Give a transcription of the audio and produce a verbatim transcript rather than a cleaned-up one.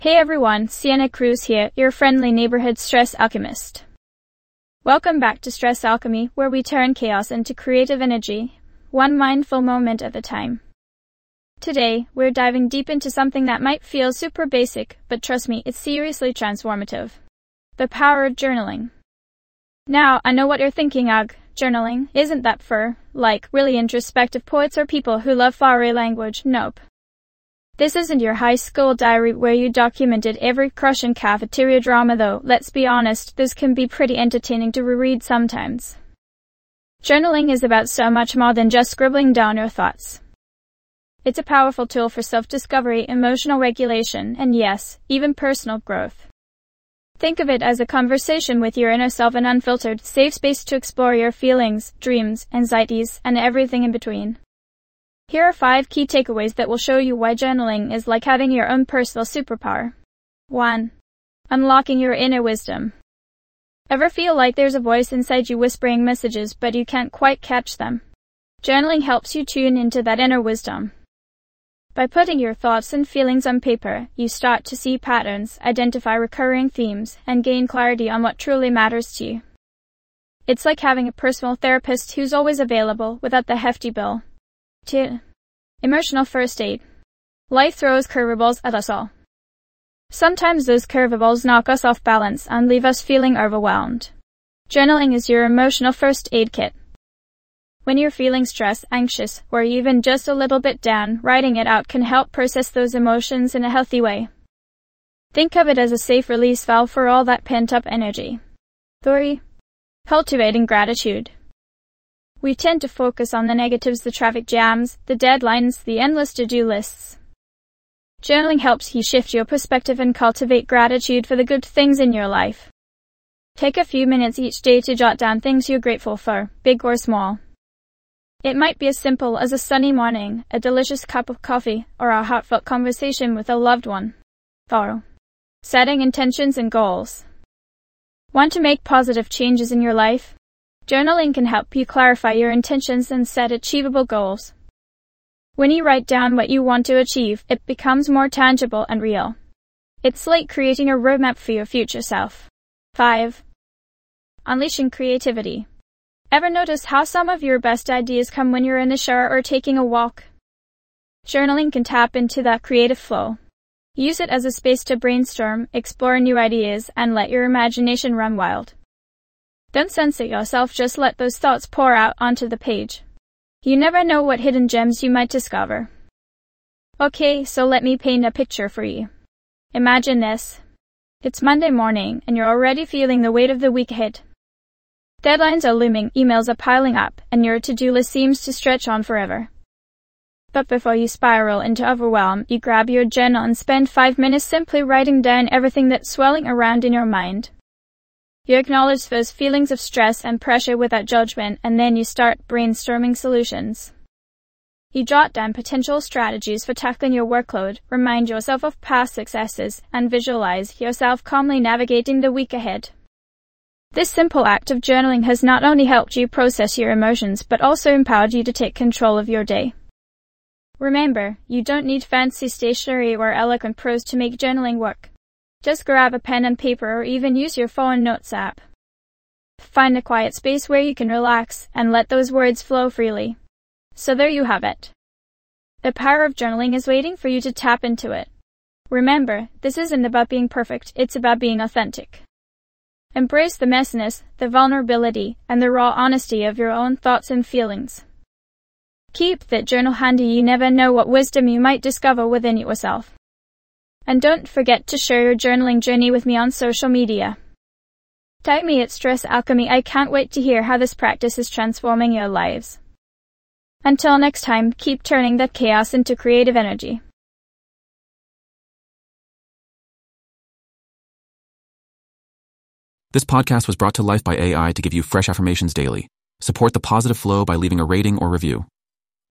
Hey everyone, Sienna Cruz here, your friendly neighborhood stress alchemist. Welcome back to Stress Alchemy, where we turn chaos into creative energy, one mindful moment at a time. Today, we're diving deep into something that might feel super basic, but trust me, it's seriously transformative. The power of journaling. Now, I know what you're thinking, ugh, journaling, isn't that for, like, really introspective poets or people who love flowery language? Nope. This isn't your high school diary where you documented every crush and cafeteria drama though, let's be honest, this can be pretty entertaining to reread sometimes. Journaling is about so much more than just scribbling down your thoughts. It's a powerful tool for self-discovery, emotional regulation, and yes, even personal growth. Think of it as a conversation with your inner self, an unfiltered, safe space to explore your feelings, dreams, anxieties, and everything in between. Here are five key takeaways that will show you why journaling is like having your own personal superpower. one. Unlocking your inner wisdom. Ever feel like there's a voice inside you whispering messages but you can't quite catch them? Journaling helps you tune into that inner wisdom. By putting your thoughts and feelings on paper, you start to see patterns, identify recurring themes, and gain clarity on what truly matters to you. It's like having a personal therapist who's always available without the hefty bill. two. Emotional first aid. Life throws curveballs at us all. Sometimes those curveballs knock us off balance and leave us feeling overwhelmed. Journaling is your emotional first aid kit. When you're feeling stressed, anxious, or even just a little bit down, writing it out can help process those emotions in a healthy way. Think of it as a safe release valve for all that pent-up energy. three. Cultivating gratitude. We tend to focus on the negatives, the traffic jams, the deadlines, the endless to-do lists. Journaling helps you shift your perspective and cultivate gratitude for the good things in your life. Take a few minutes each day to jot down things you're grateful for, big or small. It might be as simple as a sunny morning, a delicious cup of coffee, or a heartfelt conversation with a loved one. four. Setting intentions and goals. Want to make positive changes in your life? Journaling can help you clarify your intentions and set achievable goals. When you write down what you want to achieve, it becomes more tangible and real. It's like creating a roadmap for your future self. five. Unleashing creativity. Ever notice how some of your best ideas come when you're in the shower or taking a walk? Journaling can tap into that creative flow. Use it as a space to brainstorm, explore new ideas, and let your imagination run wild. Don't censor yourself, just let those thoughts pour out onto the page. You never know what hidden gems you might discover. Okay, so let me paint a picture for you. Imagine this. It's Monday morning, and you're already feeling the weight of the week ahead. Deadlines are looming, emails are piling up, and your to-do list seems to stretch on forever. But before you spiral into overwhelm, you grab your journal and spend five minutes simply writing down everything that's swirling around in your mind. You acknowledge those feelings of stress and pressure without judgment, and then you start brainstorming solutions. You jot down potential strategies for tackling your workload, remind yourself of past successes, and visualize yourself calmly navigating the week ahead. This simple act of journaling has not only helped you process your emotions, but also empowered you to take control of your day. Remember, you don't need fancy stationery or eloquent prose to make journaling work. Just grab a pen and paper or even use your phone notes app. Find a quiet space where you can relax and let those words flow freely. So there you have it. The power of journaling is waiting for you to tap into it. Remember, this isn't about being perfect, it's about being authentic. Embrace the messiness, the vulnerability, and the raw honesty of your own thoughts and feelings. Keep that journal handy, you never know what wisdom you might discover within yourself. And don't forget to share your journaling journey with me on social media. Tag me at Stress Alchemy. I can't wait to hear how this practice is transforming your lives. Until next time, keep turning that chaos into creative energy. This podcast was brought to life by A I to give you fresh affirmations daily. Support the positive flow by leaving a rating or review.